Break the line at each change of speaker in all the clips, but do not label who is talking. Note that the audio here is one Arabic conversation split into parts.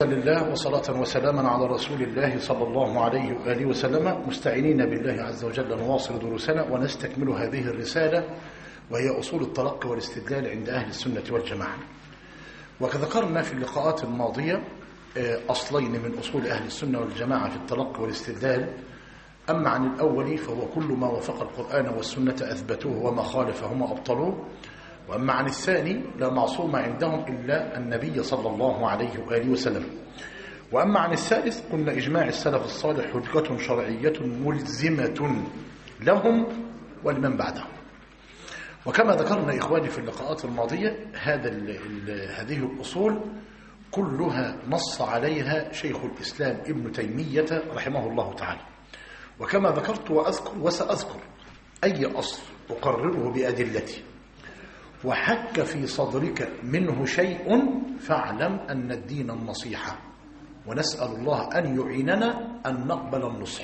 لله وصلاة وسلاما على رسول الله صلى الله عليه وآله وسلم، مستعينين بالله عز وجل نواصل دروسنا ونستكمل هذه الرسالة وهي أصول التلقي والاستدلال عند أهل السنة والجماعة. وكذكرنا في اللقاءات الماضية أصلين من أصول أهل السنة والجماعة في التلقي والاستدلال. أما عن الأول فهو كل ما وافق القرآن والسنة أثبتوه وما خالفهما أبطلوه، وأما عن الثاني لا معصوم عندهم إلا النبي صلى الله عليه وآله وسلم. وأما عن الثالث قلنا إجماع السلف الصالح حجة شرعية ملزمة لهم ولمن بعدهم. وكما ذكرنا إخواني في اللقاءات الماضية هذه الأصول كلها نص عليها شيخ الإسلام ابن تيمية رحمه الله تعالى. وكما ذكرت وأذكر وسأذكر أي أصل أقرره بأدلتي وحك في صدرك منه شيء فاعلم أن الدين النصيحة، ونسأل الله أن يعيننا أن نقبل النصح.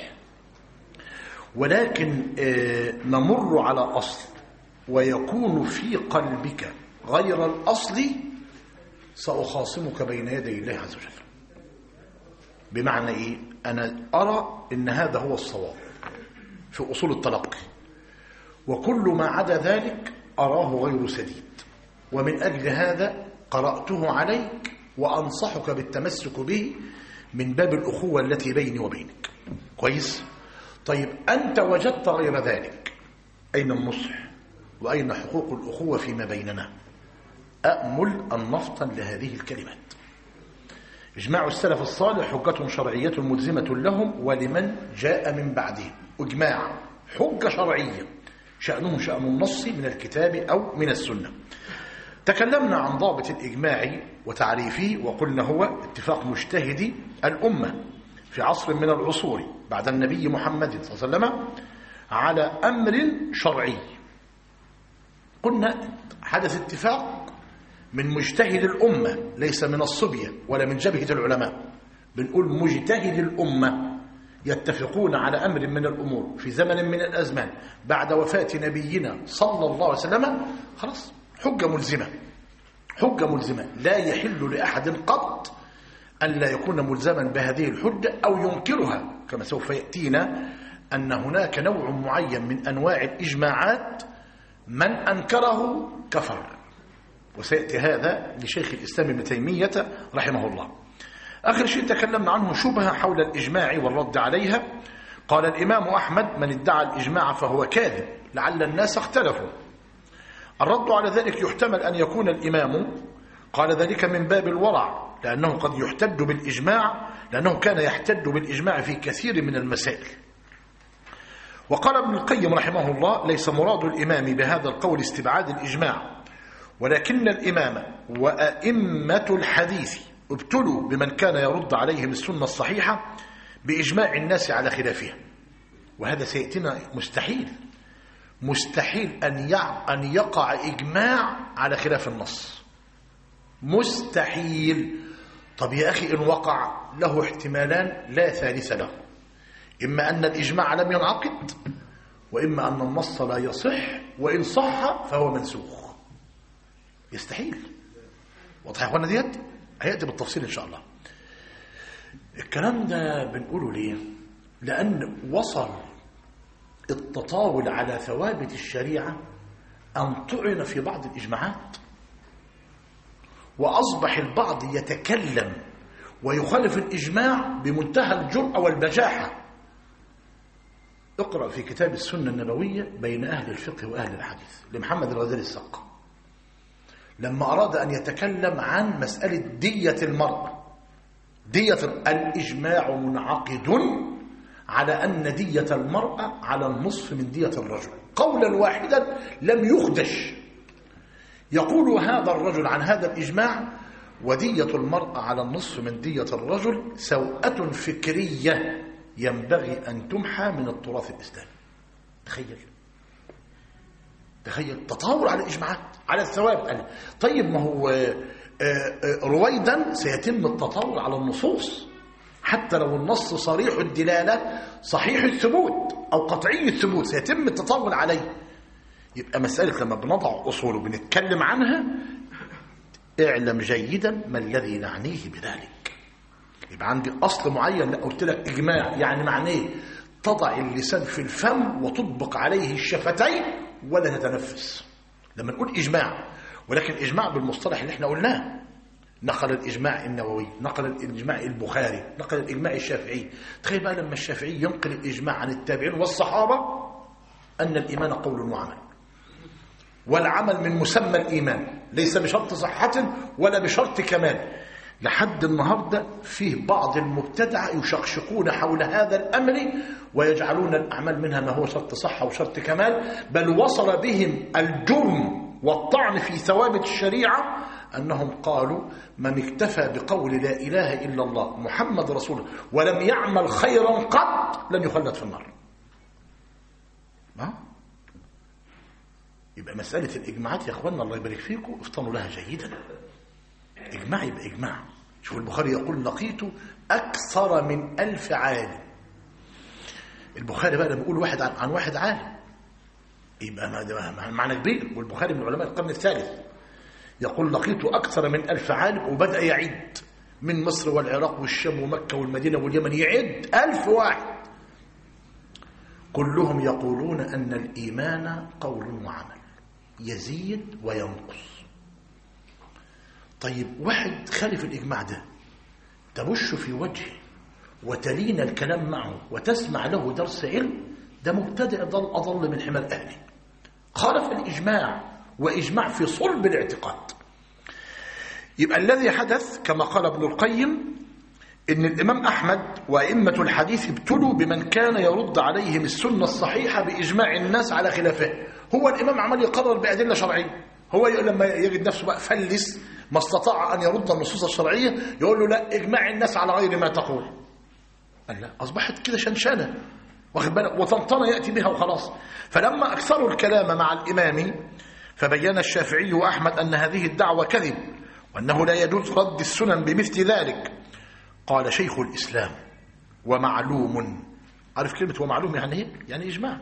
ولكن نمر على أصل ويكون في قلبك غير الأصل سأخاصمك بين يدي الله عز وجل. بمعنى إيه؟ أنا أرى إن هذا هو الصواب في أصول التلقي، وكل ما عدا ذلك أراه غير سديد، ومن أجل هذا قرأته عليك وأنصحك بالتمسك به من باب الأخوة التي بيني وبينك. كويس؟ طيب أنت وجدت غير ذلك، أين النصح وأين حقوق الأخوة فيما بيننا؟ أأمل أن نفطن لهذه الكلمات. إجماع السلف الصالح حجة شرعية ملزمة لهم ولمن جاء من بعدهم. إجماع حجة شرعية شأنه شأن النص من الكتاب أو من السنة. تكلمنا عن ضابط الإجماع وتعريفه وقلنا هو اتفاق مجتهدي الأمة في عصر من العصور بعد النبي محمد صلى الله عليه وسلم على أمر شرعي. قلنا حدث اتفاق من مجتهد الأمة، ليس من الصبية ولا من جبهة العلماء، بنقول مجتهد الأمة يتفقون على أمر من الأمور في زمن من الأزمان بعد وفاة نبينا صلى الله عليه وسلم، خلاص حجة ملزمة. حجة ملزمة لا يحل لأحد قط أن لا يكون ملزما بهذه الحجة أو ينكرها، كما سوف يأتينا أن هناك نوع معين من أنواع الإجماعات من أنكره كفر، وسيأتي هذا لشيخ الإسلام ابن تيمية رحمه الله. آخر شيء تكلمنا عنه شبهة حول الإجماع والرد عليها. قال الإمام أحمد من ادعى الإجماع فهو كاذب لعل الناس اختلفوا. الرد على ذلك يحتمل أن يكون الإمام قال ذلك من باب الورع، لأنه قد يحتج بالإجماع، لأنه كان يحتج بالإجماع في كثير من المسائل. وقال ابن القيم رحمه الله ليس مراد الإمام بهذا القول استبعاد الإجماع، ولكن الإمام وأئمة الحديث ابتلوا بمن كان يرد عليهم السنة الصحيحة بإجماع الناس على خلافها. وهذا سيأتينا مستحيل أن يقع إجماع على خلاف النص، مستحيل. طب يا أخي إن وقع له احتمالان لا ثالث له، إما أن الإجماع لم ينعقد، وإما أن النص لا يصح، وإن صح فهو منسوخ. يستحيل. واضح يا أخوانا؟ ديت هيأتي بالتفصيل إن شاء الله. الكلام ده بنقوله ليه؟ لأن وصل التطاول على ثوابت الشريعة أن طعن في بعض الإجماعات، وأصبح البعض يتكلم ويخالف الإجماع بمنتهى الجرأة والبجاحة. اقرأ في كتاب السنة النبوية بين أهل الفقه وأهل الحديث لمحمد الغزالي السقا، لما أراد أن يتكلم عن مسألة دية المرأة. دية الإجماع منعقد على أن دية المرأة على النصف من دية الرجل، قولا واحدا لم يخدش. يقول هذا الرجل عن هذا الإجماع ودية المرأة على النصف من دية الرجل سوءة فكرية ينبغي أن تمحى من التراث الإسلامي. تخيل تطاول على الإجماعات على الثوابت. طيب ما هو رويدا سيتم التطاول على النصوص، حتى لو النص صريح الدلالة صحيح الثبوت أو قطعي الثبوت سيتم التطاول عليه. يبقى مسألة لما بنضع أصول وبنتكلم عنها اعلم جيدا ما الذي نعنيه بذلك. يبقى عندي أصل معين. لا، قلت لك إجماع يعني معناه تضع اللسان في الفم وتطبق عليه الشفتين ولا تتنفس لما نقول إجماع. ولكن إجماع بالمصطلح اللي احنا قلناه، نقل الإجماع النووي، نقل الإجماع البخاري، نقل الإجماع الشافعي. تخيل بقى لما الشافعي ينقل الإجماع عن التابعين والصحابة أن الإيمان قول وعمل، والعمل من مسمى الإيمان ليس بشرط صحة ولا بشرط كمال. لحد النهاردة فيه بعض المبتدعة يشقشقون حول هذا الأمر ويجعلون الأعمال منها ما هو شرط صحة وشرط كمال، بل وصل بهم الجرم والطعن في ثوابت الشريعة أنهم قالوا من اكتفى بقول لا إله إلا الله محمد رسول الله ولم يعمل خيرا قط لن يخلد في النار. يبقى مسألة الإجماعات يا أخوانا الله يبارك فيكم افطنوا لها جيدا. إجماع يبقى إجماع. شوف البخاري يقول لقيت أكثر من 1000 عالم. البخاري بقى لما يقول واحد عن واحد عالم يبقى معنى كبير. والبخاري من علماء القرن الثالث يقول لقيت أكثر من 1000 عالم، وبدأ يعد من مصر والعراق والشام ومكة والمدينة واليمن، يعد 1000 واحد كلهم يقولون أن الإيمان قول وعمل يزيد وينقص. طيب واحد خالف الإجماع ده تبش في وجهه وتلين الكلام معه وتسمع له درس علم، ده مبتدئ أضل من حمار أهله. خالف الإجماع، وإجماع في صلب الاعتقاد. يبقى الذي حدث كما قال ابن القيم إن الإمام أحمد وأئمة الحديث ابتلوا بمن كان يرد عليهم السنة الصحيحة بإجماع الناس على خلافه. هو الإمام عمال يقرر بأدلة شرعية، هو لما يجد نفسه بقى فلس ما استطاع أن يرد النصوص الشرعية يقول له لا إجماع الناس على غير ما تقول. قال لا، أصبحت كده شنشنة واخد بالك وطنطنة يأتي بها وخلاص. فلما أكثروا الكلام مع الإمام فبين الشافعي وأحمد أن هذه الدعوة كذب وأنه لا يجوز رد السنن بمثل ذلك. قال شيخ الإسلام ومعلوم، عارف كلمة ومعلوم يعني ايه؟ يعني إجماع.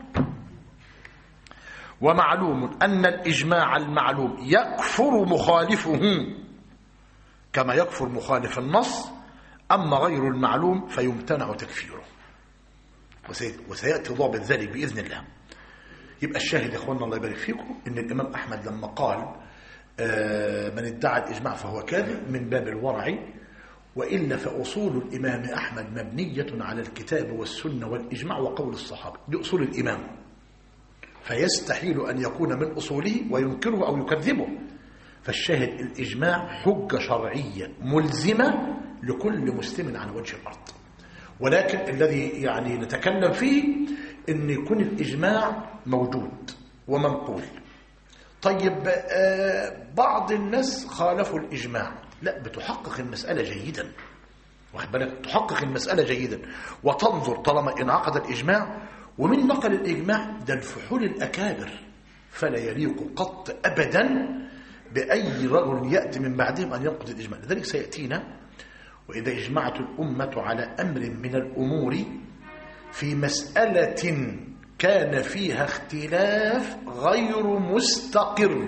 ومعلوم أن الإجماع المعلوم يكفر مخالفه كما يكفر مخالف النص، أما غير المعلوم فيمتنع تكفيره، وسيأتي ضابط ذلك بإذن الله. يبقى الشاهد يا أخوانا الله يبارك فيكم إن الإمام أحمد لما قال من ادعى الإجماع فهو كاذب من باب الورع، وإلا فأصول الإمام أحمد مبنية على الكتاب والسنة والإجماع وقول الصحابة، دي أصول الإمام، فيستحيل أن يكون من أصوله وينكره أو يكذبه. فالشاهد الإجماع حجة شرعية ملزمة لكل مسلم على وجه الأرض. ولكن الذي يعني نتكلم فيه أن يكون الإجماع موجود ومنقول. طيب بعض الناس خالفوا الإجماع، لا، بتحقق المسألة جيدا، واخد بالك، تحقق المسألة جيدا وتنظر طالما انعقد الإجماع. ومن نقل الإجماع ده الفحول الأكابر، فلا يليق قط أبدا بأي رجل يأتي من بعدهم أن ينقض الإجماع. لذلك سيأتينا وإذا اجمعت الأمة على أمر من الأمور في مسألة كان فيها اختلاف غير مستقر،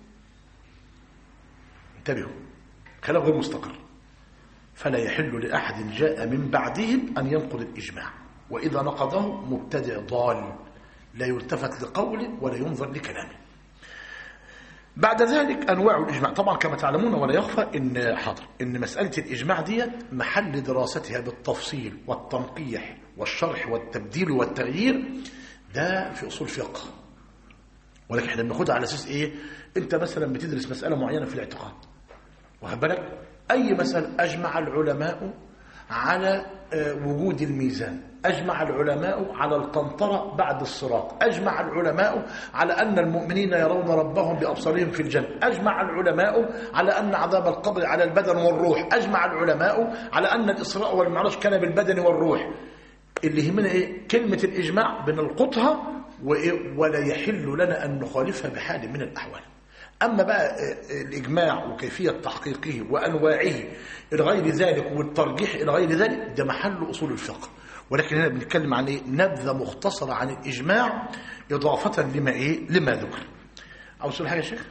انتبهوا، خلاف غير مستقر، فلا يحل لأحد جاء من بعدهم أن ينقض الإجماع، وإذا نقضه مبتدع ضال لا يلتفت لقوله ولا ينظر لكلامه. بعد ذلك أنواع الإجماع. طبعا كما تعلمون ولا يخفى إن مسألة الإجماع دي محل دراستها بالتفصيل والتنقيح والشرح والتبديل والتغيير ده في أصول فقه، ولكن احنا بناخدها على أساس إيه؟ أنت مثلا بتدرس مسألة معينة في الاعتقاد، واخد بالك، أي مثلا أجمع العلماء على وجود الميزان، أجمع العلماء على القنطرة بعد الصراط، أجمع العلماء على أن المؤمنين يرون ربهم بأبصارهم في الجنة، أجمع العلماء على أن عذاب القبر على البدن والروح، أجمع العلماء على أن الإسراء والمعراج كان بالبدن والروح. اللي يهمنا إيه؟ كلمة الإجماع بنلقطها ولا يحل لنا أن نخالفها بحال من الأحوال. أما بقى الإجماع وكيفية تحقيقه وأنواعه إلى غير ذلك والترجيح إلى غير ذلك ده محل أصول الفقه. ولكن هنا بنتكلم عن نبذة مختصرة عن الإجماع إضافة لما ذكر. أو سؤال حاجة يا شيخ؟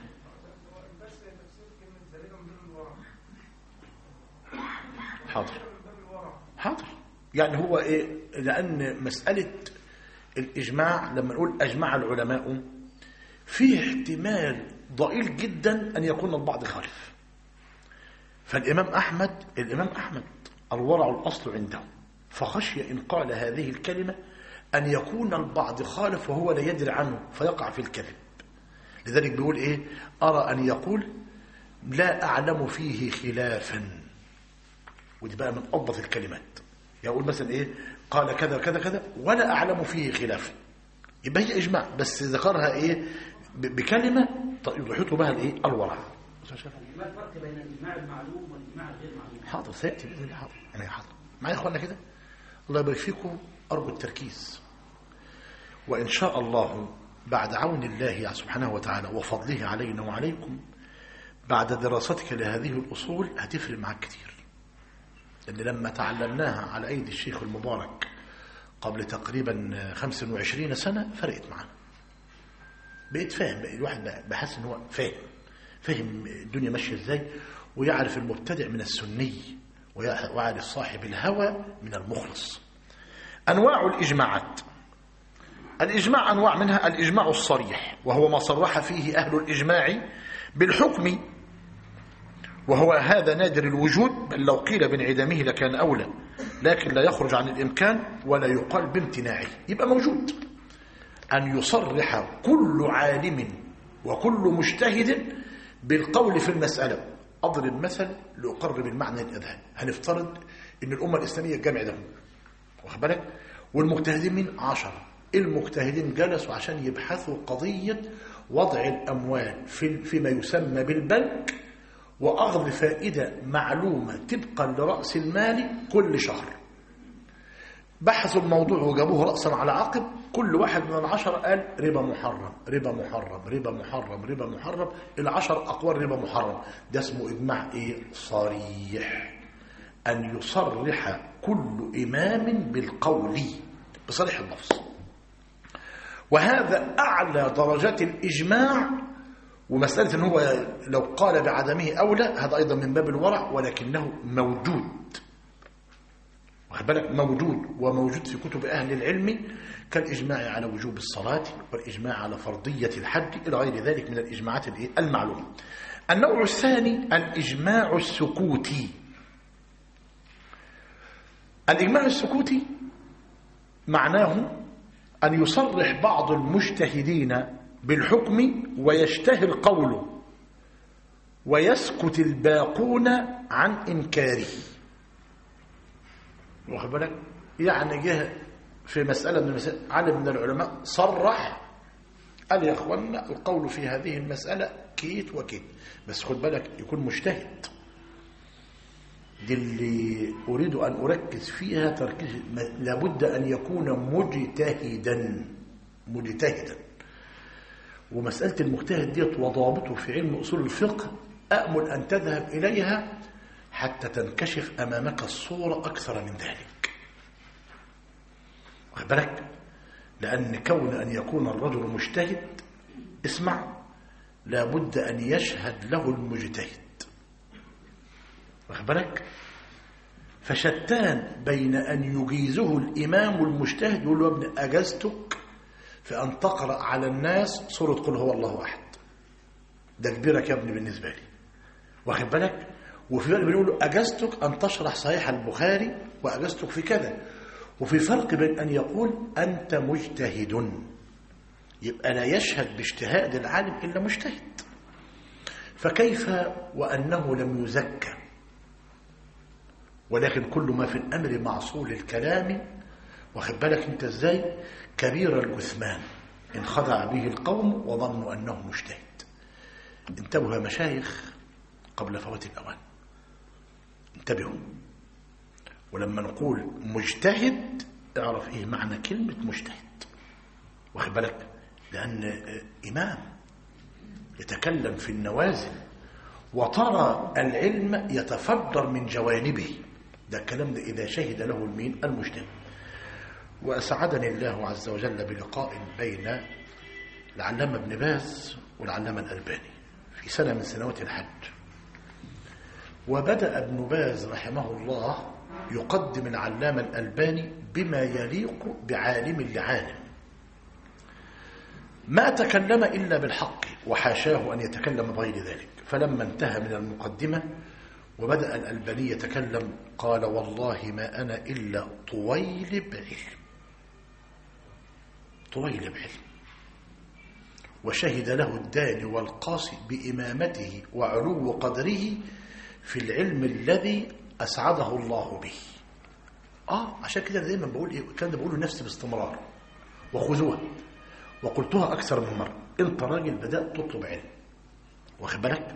حاضر. يعني هو إيه؟ لأن مسألة الإجماع لما نقول أجمع العلماء فيه احتمال ضئيل جدا أن يكون البعض خالف. فالإمام أحمد الورع الأصل عنده، فخشي إن قال هذه الكلمة أن يكون البعض خالف وهو لا يدري عنه فيقع في الكذب. لذلك بيقول إيه؟ أرى أن يقول لا أعلم فيه خلافا. ودي بقى من أضبط الكلمات. يقول مثلا إيه؟ قال كذا كذا كذا ولا أعلم فيه خلافا، يبقى هي إجماع بس ذكرها إيه؟ بكلمة يحيط بها الإيه؟ الورع.
ما الفرق بين الإجماع المعلوم والإجماع الغير معلوم؟
حاضر سيأتي بإذن الله. حاضر أنا حاضر معايا إخواننا كده. الله يبارك فيكم، أرجو التركيز. وإن شاء الله بعد عون الله سبحانه وتعالى وفضله علينا وعليكم بعد دراستك لهذه الأصول هتفرق معك كتير، لأن لما تعلمناها على أيدي الشيخ المبارك قبل تقريبا 25 سنة فرقت معنا. بقيت فاهم، بقى الواحد بحس إن هو فاهم الدنيا ماشية إزاي، ويعرف المبتدع من السني ويعرف صاحب الهوى من المخلص. أنواع الإجماعات. الإجماع أنواع منها الإجماع الصريح، وهو ما صرح فيه أهل الإجماع بالحكم، وهو هذا نادر الوجود، بل لو قيل بانعدامه لكان أولى، لكن لا يخرج عن الإمكان ولا يقال بامتناعه. يبقى موجود أن يصرح كل عالم وكل مجتهد بالقول في المسألة. أضرب مثل لأقرب المعنى الأذهان. هنفترض أن الأمة الإسلامية الجامع ده، واخد بالك، والمجتهدين من 10. المجتهدين جلسوا عشان يبحثوا قضية وضع الأموال فيما يسمى بالبنك وأخذ فائدة معلومة طبقا لرأس المال كل شهر. بحثوا الموضوع وجابوه رأسا على عقب، كل واحد من 10 قال ربا محرم ربا محرم ربا محرم ربا محرم، 10 أقوال ربا محرم. ده اسمه إجماع إيه؟ صريح. أن يصرح كل إمام بالقول بصريح اللفظ. وهذا أعلى درجات الإجماع. ومسألة أنه هو لو قال بعدمه أولى، هذا أيضا من باب الورع، ولكنه موجود. واخد بالك، موجود في كتب أهل العلم، كالإجماع على وجوب الصلاة والإجماع على فرضية الحج إلى غير ذلك من الإجماعات المعلومة. النوع الثاني الإجماع السكوتي. الإجماع السكوتي معناه أن يصرح بعض المجتهدين بالحكم ويشتهر قوله ويسكت الباقون عن إنكاره. واخد بالك، يعني جه في مسألة من المسائل عالم من العلماء صرح قال يا أخوانا القول في هذه المسألة كيت وكيت، بس خد بالك يكون مجتهد. دي اللي أريد أن أركز فيها تركيز، لابد أن يكون مجتهدا. ومسألة المجتهد ديت وضابطه في علم أصول الفقه أأمل أن تذهب إليها حتى تنكشف أمامك الصورة أكثر من ذلك. واخد بالك، لأن كون أن يكون الرجل مجتهد، اسمع، لابد أن يشهد له المجتهد. واخد بالك، فشتان بين أن يجيزه الإمام المجتهد يقول له يا ابن أجزتك في أن تقرأ على الناس سورة قل هو الله أحد، ده كبيرك يا ابني بالنسبة لي. واخد بالك، وفي فرق بيقول له أجزتك أن تشرح صحيح البخاري وأجزتك في كذا. وفي فرق بين أن يقول أنت مجتهد، يبقى لا يشهد باجتهاد العالم إلا مجتهد. فكيف وأنه لم يزكى، ولكن كل ما في الأمر معصول الكلام. واخد بالك انت ازاي، كبير الجثمان إن خدع به القوم وظنوا أنه مجتهد. انتبهوا يا مشايخ قبل فوات الأوان، انتبهوا. ولما نقول مجتهد اعرف ايه معنى كلمة مجتهد. واخد بالك، لأن إمام يتكلم في النوازل وترى العلم يتفجر من جوانبه، ده الكلام ده إذا شهد له المين المجتهد. وأسعدني الله عز وجل بلقاء بين العلامة ابن باز والعلامة الألباني في سنة من سنوات الحج. وبدأ ابن باز رحمه الله يقدم العلامة الألباني بما يليق بعالم لعالم: ما تكلم إلا بالحق وحاشاه أن يتكلم بغير ذلك. فلما انتهى من المقدمة وبدأ الألباني يتكلم قال: والله ما أنا إلا طويلب علم، طويلب علم، وشهد له الداني والقاصي بإمامته وعلو قدره في العلم الذي أسعده الله به. عشان كده دايما بقول إيه، كان بقوله نفسي باستمرار وخذوها، وقلتها أكثر من مرة: أنت راجل بدأت تطلب علم، واخد بالك؟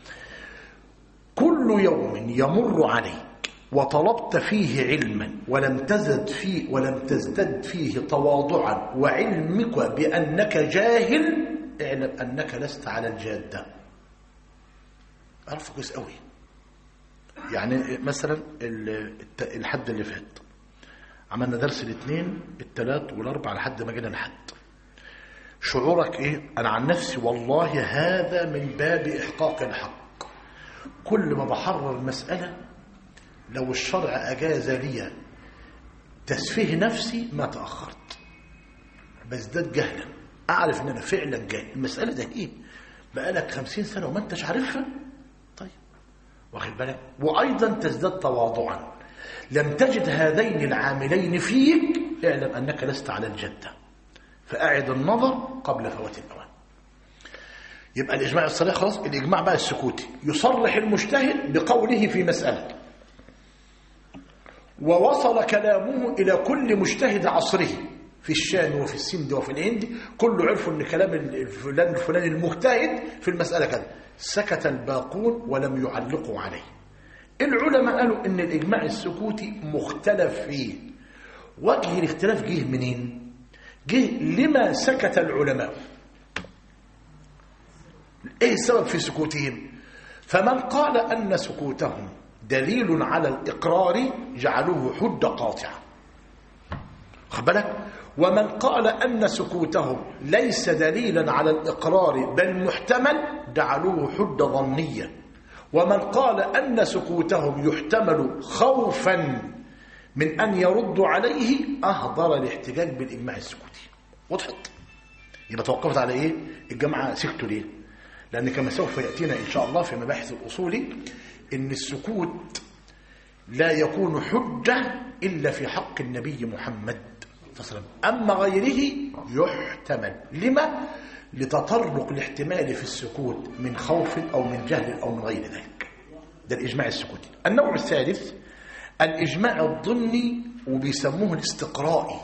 كل يوم يمر عليك وطلبت فيه علما ولم تزدد فيه تواضعا وعلمك بأنك جاهل، اعلم أنك لست على الجادة. أعرف كويس قوي. يعني مثلا الحد اللي فات عملنا درس الاثنين الثلاث والاربع لحد ما جينا الحد. شعورك ايه؟ انا عن نفسي والله هذا من باب احقاق الحق. كل ما بحرر المسألة لو الشرع اجاز لي تسفيه نفسي ما تأخرت، بزداد جهلا، اعرف ان انا فعلا جاهل. المسألة ده ايه؟ بقالك 50 سنة وما انتش عارفها. طيب واخد بالك؟ وايضا تزداد تواضعا. لم تجد هذين العاملين فيك، اعلم انك لست على الجدة، فاعد النظر قبل فوات الاوان. يبقى الاجماع الصريح خلاص. الاجماع بقى السكوتي يصرح المجتهد بقوله في مسألة، ووصل كلامه الى كل مجتهد عصره في الشام وفي السند وفي الهند، كله عرفوا ان كلام الفلاني المجتهد في المسألة كذا. سكت الباقون ولم يعلقوا عليه. العلماء قالوا ان الاجماع السكوتي مختلف فيه. وجه الاختلاف جه منين؟ جه لما سكت العلماء. ايه السبب في سكوتهم؟ فمن قال ان سكوتهم دليل على الاقرار جعلوه حجة قاطعة، خد بالك؟ ومن قال ان سكوتهم ليس دليلا على الاقرار بل محتمل جعلوه حجة ظنية. ومن قال أن سكوتهم يحتمل خوفا من أن يردوا عليه أهدر الاحتجاج بالإجماع السكوتي. وضحت؟ يبقى توقفت على إيه؟ الجماعة سكتوا ليه؟ لأن كما سوف يأتينا إن شاء الله في مباحث الأصول إن السكوت لا يكون حجة إلا في حق النبي محمد صلى الله عليه وسلم، أما غيره يحتمل. لما؟ لتطرق الاحتمال في السكوت من خوف أو من جهل أو من غير ذلك. ده الإجماع السكوتي. النوع الثالث الإجماع الضمني، وبيسموه الاستقرائي.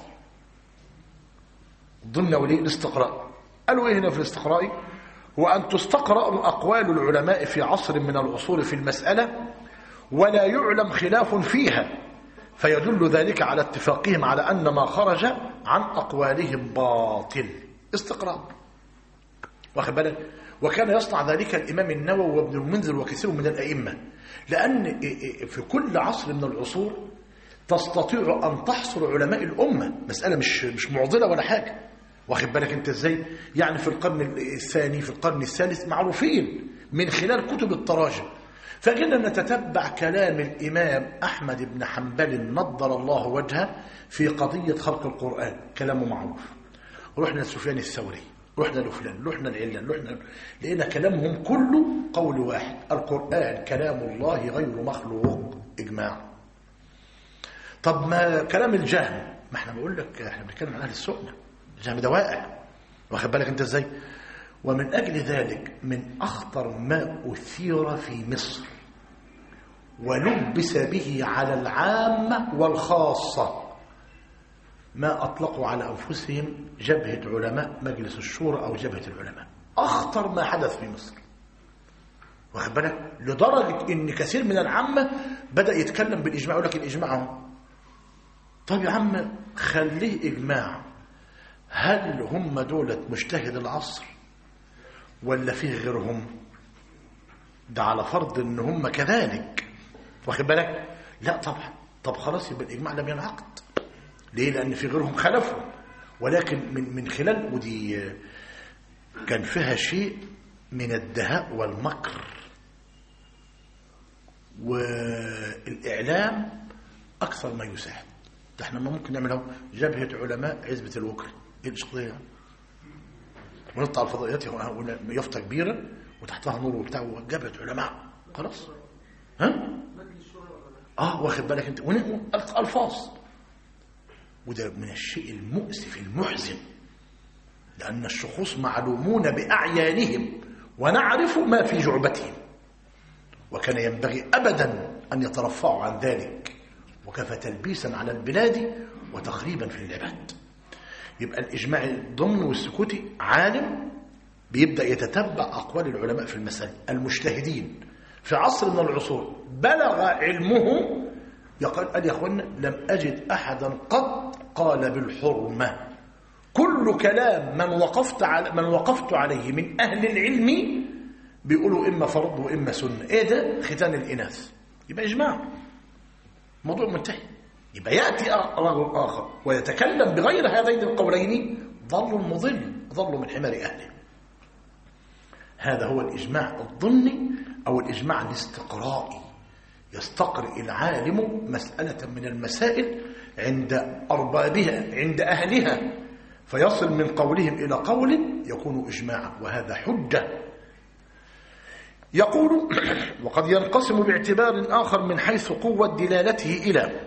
ضمن وليه الاستقراء؟ قالوا إيه هنا في الاستقرائي؟ هو أن تستقرأ أقوال العلماء في عصر من العصور في المسألة ولا يعلم خلاف فيها، فيدل ذلك على اتفاقهم على أن ما خرج عن أقوالهم باطل. استقراء، واخد بالك؟ وكان يصنع ذلك الإمام النووي وابن المنذر وكثير من الأئمة، لأن في كل عصر من العصور تستطيع أن تحصر علماء الأمة. مسألة مش معضلة ولا حاجة، واخد بالك أنت إزاي؟ يعني في القرن الثاني في القرن الثالث معروفين من خلال كتب التراجم. فجينا نتتبع كلام الإمام أحمد بن حنبل نضر الله وجهه في قضية خلق القرآن، كلامه معروف. رحنا لسفيان الثوري، رحنا لفلان، رحنا لعلان، لقينا كلامهم كله قول واحد: القرآن كلام الله غير مخلوق. إجماع. طب ما كلام الجهم؟ ما احنا بقول لك احنا بنتكلم عن أهل السنة، الجهم ده واقع، واخد بالك انت ازاي؟ ومن أجل ذلك من أخطر ما أثير في مصر ولبس به على العامة والخاصة ما أطلقوا على أنفسهم جبهة علماء مجلس الشورى أو جبهة العلماء. أخطر ما حدث في مصر، واخد بالك؟ لدرجة إن كثير من العامة بدأ يتكلم بالإجماع، يقول لك الإجماع هو. طب يا عم خليه إجماع، هل هم دولة مجتهد العصر ولا فيه غيرهم؟ ده على فرض إن هم كذلك، واخد بالك؟ لا طبعا. طب خلاص يبقى الإجماع لم ينعقد. ليه؟ لأن في غيرهم خلفوا، ولكن من خلال، ودي كان فيها شيء من الدهاء والمكر والإعلام أكثر ما يساعد. احنا ما ممكن نعمله جبهة علماء عزبة الوكري، ايه الشقضية؟ ونطلع الفضائيات يافطة كبيرة وتحتها نور وبتاع جبهة علماء، خلاص. ها؟ واخد بالك انت؟ الفاظ. وده من الشيء المؤسف المحزن، لأن الشخوص معلومون بأعيانهم ونعرف ما في جعبتهم، وكان ينبغي أبدا أن يترفعوا عن ذلك، وكفى تلبيسا على البلاد وتخريبا في العباد. يبقى الإجماع الضمن والسكوتي عالم بيبدأ يتتبع أقوال العلماء في المسائل المجتهدين في عصر من العصور بلغ علمهم، قال يا أخوانا لم أجد أحدا قد قال بالحرمة. كل كلام من وقفت عليه من أهل العلم بيقولوا إما فرض وإما سنة. إيه ده؟ ختان الإناث. يبقى إجماع، موضوع منتهي. يبقى يأتي رجل آخر ويتكلم بغير هذين القولين، ضل من حمار أهله. هذا هو الإجماع الضمني أو الإجماع الاستقرائي. يستقرئ العالم مسألة من المسائل عند أربابها عند أهلها، فيصل من قولهم إلى قول يكون إجماعا، وهذا حجة. يقول وقد ينقسم باعتبار آخر من حيث قوة دلالته إلى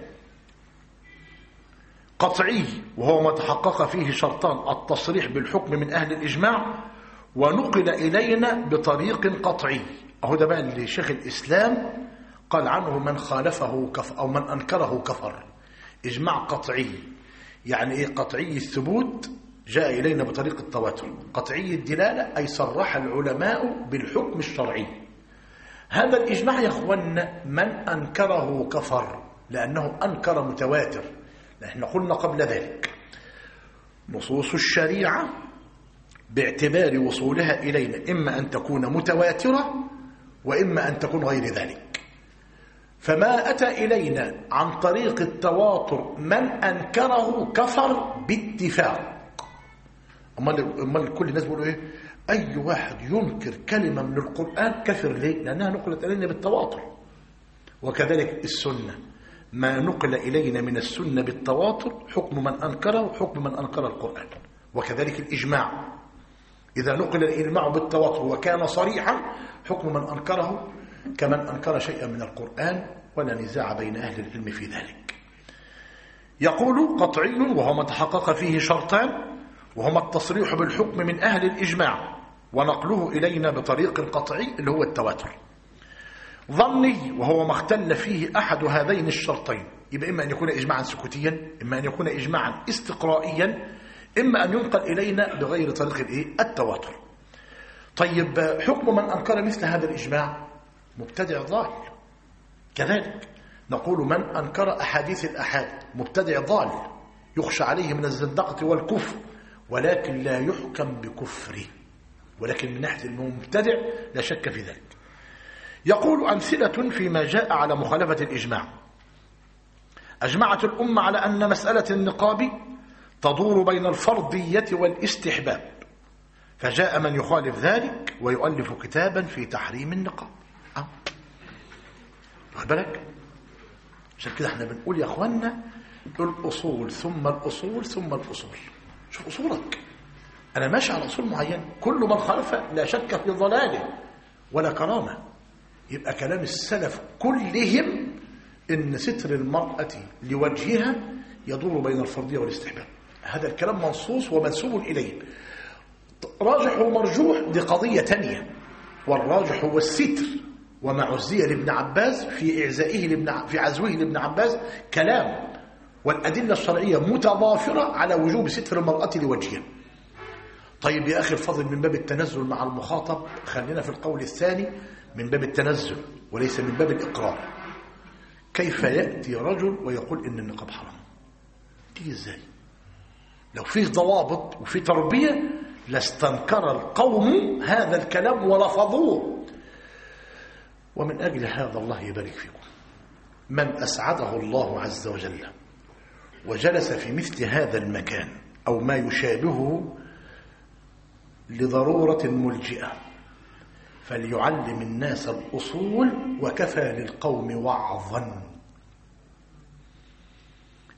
قطعي، وهو ما تحقق فيه شرطان: التصريح بالحكم من أهل الإجماع، ونقل إلينا بطريق قطعي. أهو ده بقى اللي شيخ الإسلام قال عنه من خالفه كفر أو من أنكره كفر. إجماع قطعي يعني إيه؟ قطعي الثبوت جاء إلينا بطريق التواتر، قطعي الدلالة أي صرح العلماء بالحكم الشرعي. هذا الإجماع يا أخوانا من أنكره كفر، لأنه أنكر متواتر. نحن قلنا قبل ذلك نصوص الشريعة باعتبار وصولها إلينا إما أن تكون متواترة وإما أن تكون غير ذلك. فما أتى إلينا عن طريق التواتر من أنكره كفر باتفاق. أمال كل الناس بيقولوا إيه؟ أي واحد ينكر كلمة من القرآن كفر. ليه؟ لأنها نقلت إلينا بالتواتر. وكذلك السنة، ما نقل إلينا من السنة بالتواتر حكم من أنكره حكم من أنكر القرآن. وكذلك الإجماع إذا نقل الإجماع بالتواتر وكان صريحا حكم من أنكره كمن أنكر شيئا من القرآن، ولا نزاع بين أهل العلم في ذلك. يقول قطعي وهو ما تحقق فيه شرطان، وهما التصريح بالحكم من أهل الإجماع ونقله إلينا بطريق قطعي اللي هو التواتر. ظني وهو ما اختل فيه أحد هذين الشرطين، يبقى إما أن يكون إجماعا سكوتيا، إما أن يكون إجماعا استقرائيا، إما أن ينقل إلينا بغير طريق التواتر. طيب حكم من أنكر مثل هذا الإجماع مبتدع ضال. كذلك نقول من أنكر أحاديث الأحاد مبتدع ضال يخشى عليه من الزندقة والكفر، ولكن لا يحكم بكفره، ولكن من ناحية أنه مبتدع لا شك في ذلك. يقول أمثلة فيما جاء على مخالفة الإجماع: أجمعت الأمة على أن مسألة النقاب تدور بين الفرضية والاستحباب، فجاء من يخالف ذلك ويؤلف كتابا في تحريم النقاب. واخد بالك؟ عشان كده احنا بنقول يا اخوانا الأصول ثم الأصول ثم الأصول. شوف أصولك، أنا ماشي على أصول معين، كل من خالف لا شك في ضلاله ولا كرامة. يبقى كلام السلف كلهم إن ستر المرأة لوجهها يدور بين الفرضية والاستحباب. هذا الكلام منصوص ومنسوب إليه. راجح ومرجوح دي قضية تانية، والراجح هو الستر. وما عزي لابن عباس في إعزائه في عزوه لابن عباس كلام، والأدلة الشرعية متضافرة على وجوب ستر المرأة لوجهها. طيب يا أخي الفضل، من باب التنزل مع المخاطب خلينا في القول الثاني من باب التنزل وليس من باب الإقرار. كيف يأتي رجل ويقول إن النقاب حرام؟ تيجي إزاي؟ لو فيه ضوابط وفيه تربية لاستنكر القوم هذا الكلام ولفظوه. ومن أجل هذا الله يبارك فيكم من أسعده الله عز وجل وجلس في مثل هذا المكان أو ما يشابهه لضرورة ملجئة، فليعلم الناس الأصول وكفى للقوم وعظا.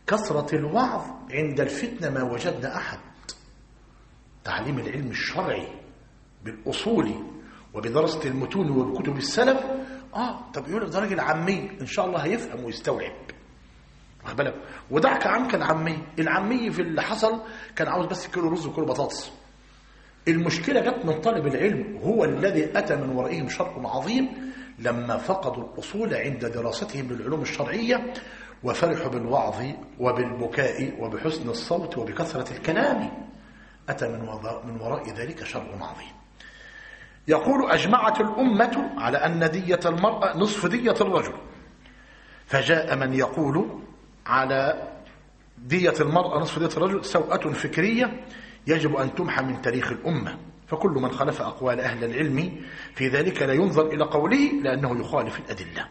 كثرة الوعظ عند الفتنة ما وجدنا أحد. تعليم العلم الشرعي بالأصول وبدراسة المتون وبكتب السلف. طب يقول لك ده راجل عامي إن شاء الله هيفهم ويستوعب. واخد بالك؟ ودعك عنك العامي في اللي حصل كان عاوز بس كيلو رز وكيلو بطاطس. المشكلة جت من طالب العلم، هو الذي أتى من ورائهم شر عظيم لما فقدوا الأصول عند دراستهم للعلوم الشرعية وفرحوا بالوعظ وبالبكاء وبحسن الصوت وبكثرة الكلام. أتى من وراء ذلك شر عظيم. يقول: أجمعت الأمة على أن دية المرأة نصف دية الرجل، فجاء من يقول على دية المرأة نصف دية الرجل سوءة فكرية يجب أن تمحى من تاريخ الأمة، فكل من خالف أقوال أهل العلم في ذلك لا ينظر إلى قوله لأنه يخالف الأدلة.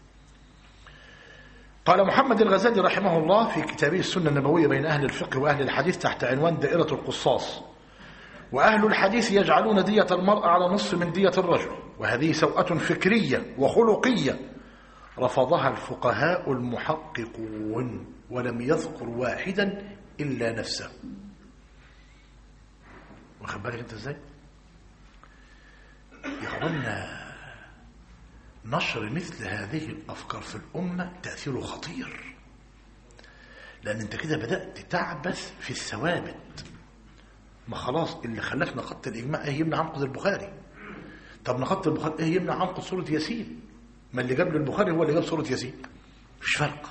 قال محمد الغزالي رحمه الله في كتابه السنة النبوية بين أهل الفقه وأهل الحديث تحت عنوان دائرة القصاص: وأهل الحديث يجعلون دية المرأة على نصف من دية الرجل، وهذه سوءة فكرية وخلقية رفضها الفقهاء المحققون ولم يذكر واحدا إلا نفسه. واخد بالك انت ازاي؟ يا اخوانا، نشر مثل هذه الافكار في الامه تاثيره خطير، لان انت كده بدات تعبث في الثوابت. ما خلاص اللي خلاك نقضت الاجماع ايه يمنع عنقض البخاري؟ طب نقضت البخاري ايه يمنع عنقض سوره ياسين؟ ما اللي جاب للبخاري هو اللي جاب سوره ياسين، مفيش فرق.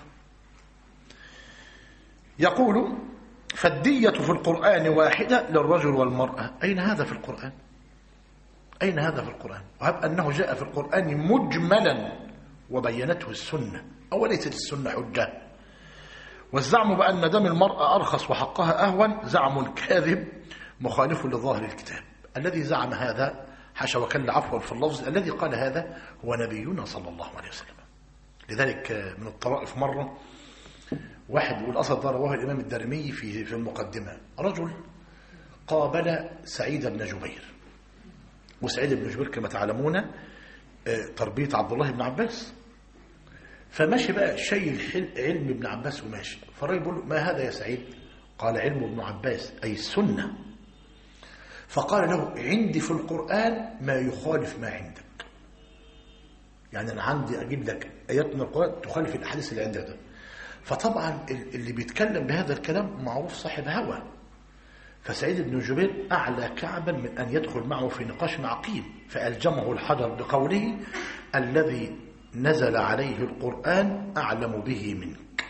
يقول: فالدية في القرآن واحدة للرجل والمرأة. أين هذا في القرآن؟ أين هذا في القرآن؟ وهب أنه جاء في القرآن مجملا وبينته السنة، أوليست السنة حجة. والزعم بأن دم المرأة أرخص وحقها أهون زعم كاذب مخالف لظاهر الكتاب. الذي زعم هذا حاشا وكلا عفوا في اللفظ، الذي قال هذا هو نبينا صلى الله عليه وسلم. لذلك من الطرائف مرة واحد يقول أصل ده رواه الإمام الدارمي في المقدمة: رجل قابل سعيد بن جبير، وسعيد بن جبير كما تعلمون تربية عبد الله بن عباس، فماشي بقى شيء علم ابن عباس وماشي، فالراجل بيقول له: ما هذا يا سعيد؟ قال: علم ابن عباس أي السنة. فقال له: عندي في القرآن ما يخالف ما عندك. يعني أنا عندي أجيب لك آيات من القرآن تخالف الأحاديث اللي عندك ده. فطبعا اللي بيتكلم بهذا الكلام معروف صاحب هوى. فسعيد بن جبير أعلى كعبا من أن يدخل معه في نقاش عقيم، فألجمه الحجر بقوله: الذي نزل عليه القرآن أعلم به منك.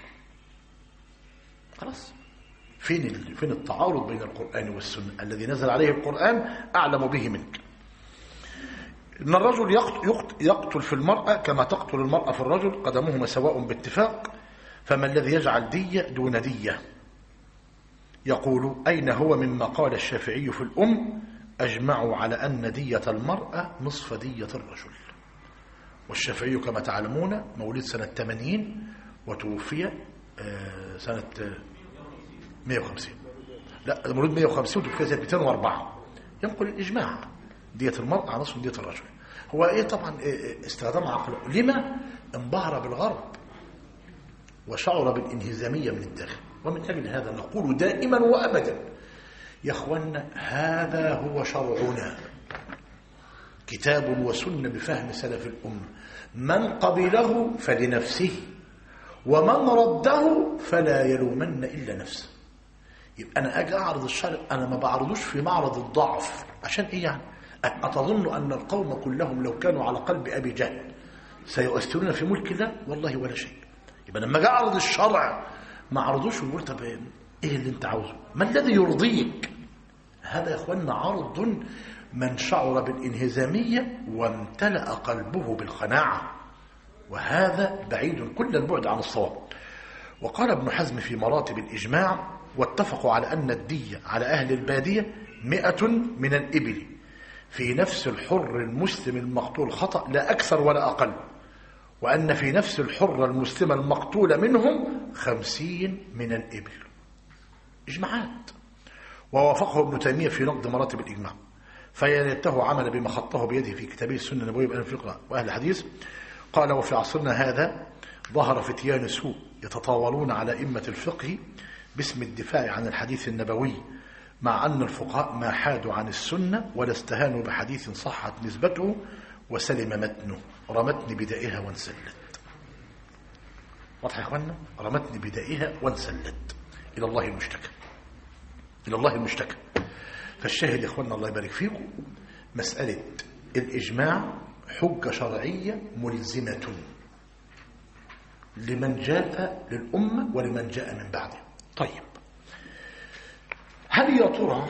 خلاص، فين التعارض بين القرآن والسنة؟ الذي نزل عليه القرآن أعلم به منك. إن الرجل يقتل في المرأة كما تقتل المرأة في الرجل، قدمهما سواء باتفاق، فما الذي يجعل دية دون دية؟ يقول: أين هو مما قال الشافعي في الأم: أجمعوا على أن دية المرأة نصف دية الرجل. والشافعي كما تعلمون مولد سنة 80 وتوفي سنة 150. لا، مولود 150 وتوفي سنة 204. ينقل الإجماع دية المرأة على نصف دية الرجل. هو إيه؟ طبعا استخدام عقله. لما؟ انبهر بالغرب وشعر بالانهزامية من الداخل. ومن أجل هذا نقول دائما وأبدا: يا أخوانا، هذا هو شرعنا، كتاب وسنة بفهم سلف الأمة، من قبله فلنفسه ومن رده فلا يلومن إلا نفسه. يبقى أنا أجي أعرض الشرع، أنا ما بعرضوش في معرض الضعف. عشان إيه يعني؟ أتظن أن القوم كلهم لو كانوا على قلب أبي جهل سيؤثرون في ملك الله؟ والله ولا شيء. يبقى لما أجي أعرض الشرع ما عرضوش ويقول: طب إيه اللي أنت عاوزه؟ ما الذي يرضيك؟ هذا يا أخوانا عرض من شعر بالانهزامية وامتلأ قلبه بالخناعة، وهذا بعيد كل البعد عن الصواب. وقال ابن حزم في مراتب الإجماع: واتفقوا على أن الدية على أهل البادية 100 من الإبل في نفس الحر المسلم المقتول خطأ لا أكثر ولا أقل، وأن في نفس الحر المسلم المقتول منهم 50 من الإبل. إجماعات. ووافقه ابن تيمية في نقد مراتب الإجماع، فيلته عمل بما خطه بيده في كتابه السنة النبوية بأهل الفقه وأهل الحديث. قال: وفي عصرنا هذا ظهر فتيان سوء يتطاولون على أئمة الفقه باسم الدفاع عن الحديث النبوي، مع أن الفقهاء ما حادوا عن السنة ولا استهانوا بحديث صحت نسبته وسلم متنه. رمتني بدائها وانسلت. واضح يا اخوانا؟ رمتني بدائها وانسلت. إلى الله المشتكى، إلى الله المشتكى. فالشاهد يا اخوانا الله يبارك فيكم، مسألة الإجماع حجة شرعية ملزمة لمن جاء للأمة ولمن جاء من بعده. طيب، هل يا ترى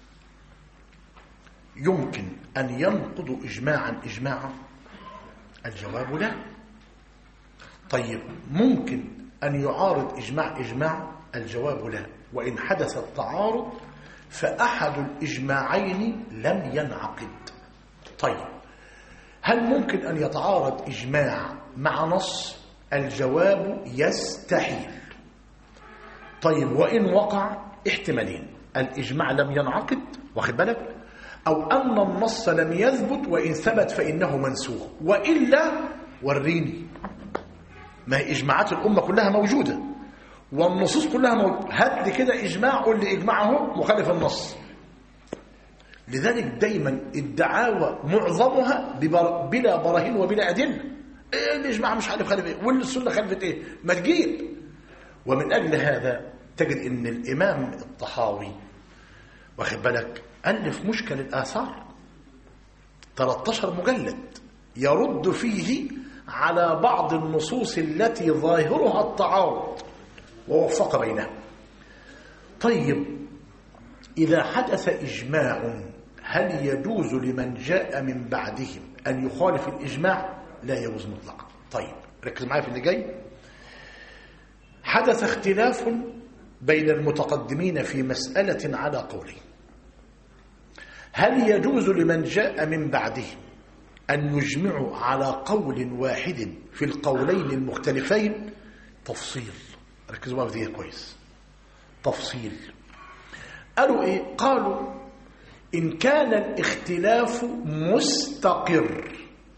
يمكن أن ينقضوا إجماعا؟ الجواب لا. طيب، ممكن أن يعارض إجماع؟ الجواب لا. وإن حدث التعارض فأحد الإجماعين لم ينعقد. طيب، هل ممكن أن يتعارض إجماع مع نص؟ الجواب يستحيل. طيب، وإن وقع احتمالين: الإجماع لم ينعقد، واخد بالك، أو أن النص لم يثبت، وإن ثبت فإنه منسوخ. وإلا وريني، ما هي إجماعات الأمة كلها موجودة والنصوص كلها موجودة، هات لي كده إجماع قول لي إجماعه مخالف النص. لذلك دايما الدعاوى معظمها بلا براهين وبلا أدلة. إيه الإجماع مش عارف خالف إيه، والسنة خالفت إيه، ما تجيب. ومن أجل هذا تجد إن الإمام الطحاوي واخد بالك ألف مشكل الآثار 13 مجلد يرد فيه على بعض النصوص التي ظاهرها التعارض ووفق بينها. طيب، إذا حدث إجماع هل يجوز لمن جاء من بعدهم أن يخالف الإجماع؟ لا يجوز مطلقا. طيب، ركز معايا في اللي جاي. حدث اختلاف بين المتقدمين في مسألة على قولين: هل يجوز لمن جاء من بعدهم أن يجمعوا على قول واحد في القولين المختلفين؟ تفصيل، ركزوا معايا في دي كويس. تفصيل. قالوا إيه؟ قالوا إن كان الاختلاف مستقر.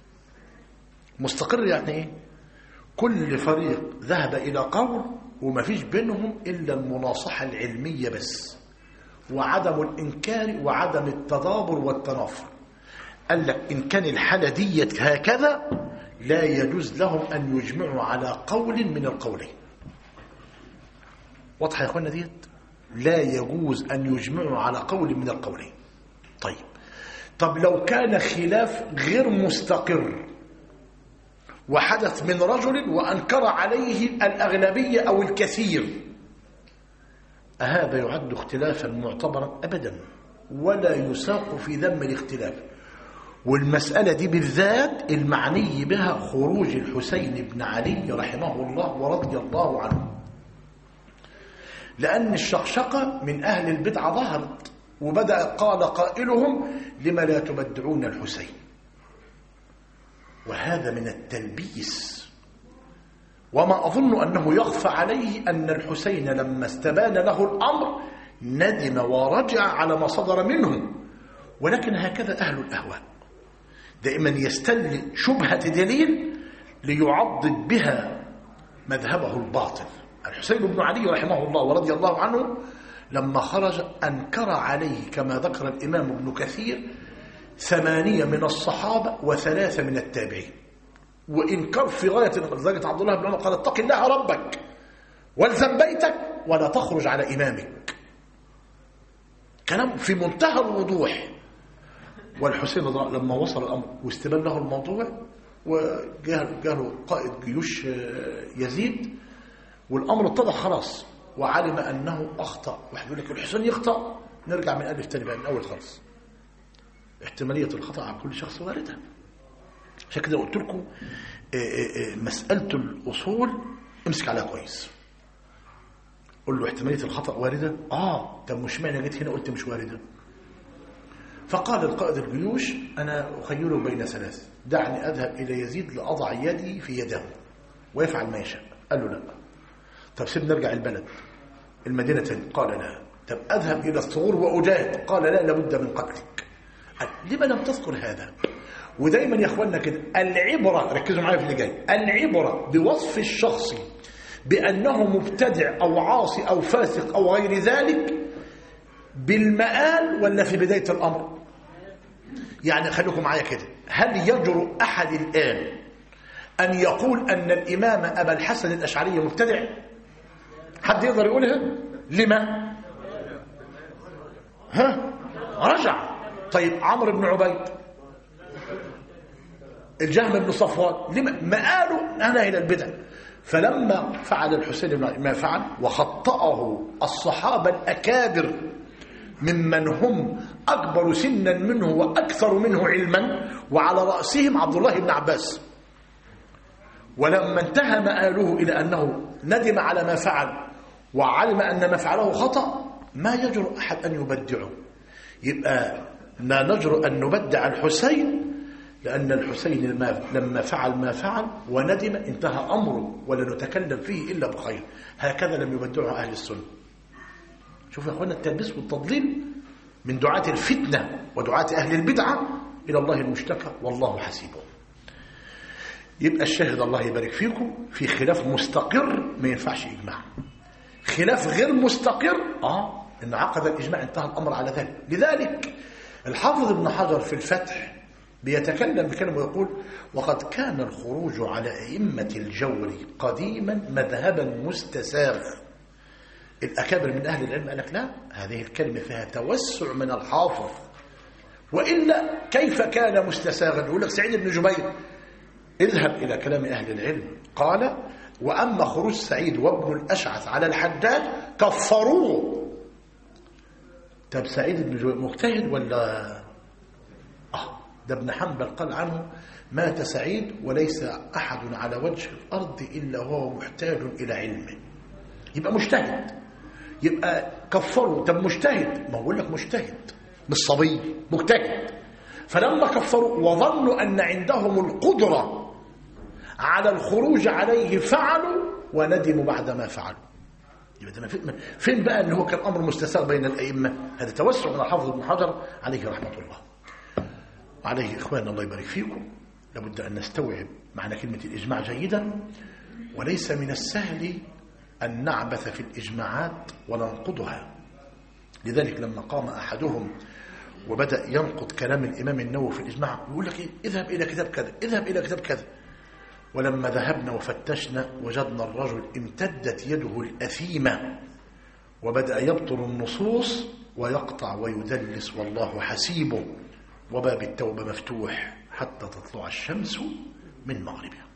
مستقر يعني إيه؟ كل فريق ذهب إلى قول وما فيش بينهم إلا المناصحة العلمية بس، وعدم الإنكار وعدم التدابر والتنافر. قال لك إن كان الحالة دي هكذا لا يجوز لهم أن يجمعوا على قول من القولين. واضحة يا أخوانا ديت؟ لا يجوز أن يجمعوا على قول من القولين. طب لو كان خلاف غير مستقر وحدث من رجل وأنكر عليه الأغلبية أو الكثير، هذا يعد اختلافا معتبرا أبدا ولا يساق في ذم الاختلاف. والمسألة دي بالذات المعني بها خروج الحسين بن علي رحمه الله ورضي الله عنه، لأن الشقشقة من أهل البدعة ظهرت وبدأ قال قائلهم لما لا تبدعون الحسين. وهذا من التلبيس، وما أظن أنه يخفى عليه أن الحسين لما استبان له الأمر ندم ورجع على ما صدر منه. ولكن هكذا أهل الأهواء دائما يستل شبهة دليل ليعضد بها مذهبه الباطل. الحسين بن علي رحمه الله ورضي الله عنه لما خرج أنكر عليه كما ذكر الإمام ابن كثير 8 من الصحابة و3 من التابعين، وإنكار في غاية درجة. عبد الله بن عمر قال اتق الله ربك والزم بيتك ولا تخرج على إمامك. كلام في منتهى الوضوح. والحسين لما وصل الأمر واستبان له الموضوع وجاء قائد جيوش يزيد والأمر اتضح خلاص وعلم أنه أخطأ. واحد يقول لك الحسين يخطأ، نرجع من ألف تاني بقى من أول خالص. احتمالية الخطأ عن كل شخص واردة. عشان كده قلت لكم مسألة الأصول امسك عليها كويس. قل له احتمالية الخطأ واردة؟ طب مش معنى جيت هنا قلت مش واردة؟ فقال القائد الجيوش أنا أخيره بين 3، دعني أذهب إلى يزيد لأضع يدي في يده ويفعل ما يشاء. قال له لا. طب سيبنا نرجع البلد المدينة تاني. قال لا. طب أذهب إلى الثغور وأجاهد. قال لا، لابد من قتلك. لما لم تذكر هذا؟ ودايما يا اخواننا كده العبرة، ركزوا معايا في اللي جاي، العبرة بوصف الشخص بأنه مبتدع أو عاصي أو فاسق أو غير ذلك بالمآل ولا في بداية الأمر؟ يعني خليكم معايا كده، هل يجرؤ أحد الآن أن يقول أن الإمام أبا الحسن الأشعري مبتدع؟ حد يقدر يقولها؟ لما؟ رجع. طيب عمرو بن عبيد، الجهم بن صفوان، لما مآله أنا إلى البدع؟ فلما فعل الحسين ما فعل وخطأه الصحابة الأكابر ممن هم أكبر سنا منه وأكثر منه علما، وعلى رأسهم عبد الله بن عباس، ولما انتهى مآله إلى أنه ندم على ما فعل وعلم أن ما فعله خطأ، ما يجرؤ أحد أن يبدعه. يبقى لا نجرؤ أن نبدع الحسين، لأن الحسين لما فعل ما فعل وندم انتهى أمره، ولا نتكلم فيه إلا بخير. هكذا لم يبدعه أهل السنة. شوف يا أخوانا التلبيس والتضليل من دعاة الفتنة ودعاة أهل البدعة إلى الله المشتكى والله حسيبه. يبقى الشاهد الله يبارك فيكم في خلاف مستقر ما ينفعش إجماع. خلاف غير مستقر إن عقد الإجماع انتهى الأمر على ذلك. لذلك الحافظ ابن حجر في الفتح بيتكلم بكلمة ويقول: وقد كان الخروج على أئمة الجور قديما مذهبا مستساغ. الأكابر من أهل العلم قال لك لا، هذه الكلمة فيها توسع من الحافظ، وإلا كيف كان مستساغا؟ يقول لك سعيد بن جبير، اذهب إلى كلام أهل العلم، قال: وأما خروج سعيد وابن الأشعث على الحجاج كفروه. طب سعيد بن جبير مجتهد ولا؟ ده ابن حنبل قال عنه: مات سعيد وليس أحد على وجه الأرض إلا هو محتاج إلى علمه. يبقى مجتهد، يبقى كفروا. طب مجتهد، ما بقول لك مجتهد مش صبي، مجتهد. فلما كفروا وظنوا أن عندهم القدرة على الخروج عليه فعلوا وندموا بعد ما فعلوا. يبقى ده فين بقى ان هو كان امر مستساغ بين الائمه؟ هذا توسع من الحافظ ابن حجر عليه رحمه الله. وعليه اخواننا الله يبارك فيكم لابد ان نستوعب معنى كلمه الاجماع جيدا، وليس من السهل ان نعبث في الاجماعات وننقضها. لذلك لما قام احدهم وبدا ينقض كلام الامام النووي في الاجماع يقول لك: اذهب الى كتاب كذا، اذهب الى كتاب كذا. ولما ذهبنا وفتشنا وجدنا الرجل امتدت يده الأثيمة وبدأ يبطل النصوص ويقطع ويدلس والله حسيبه، وباب التوبة مفتوح حتى تطلع الشمس من مغربها.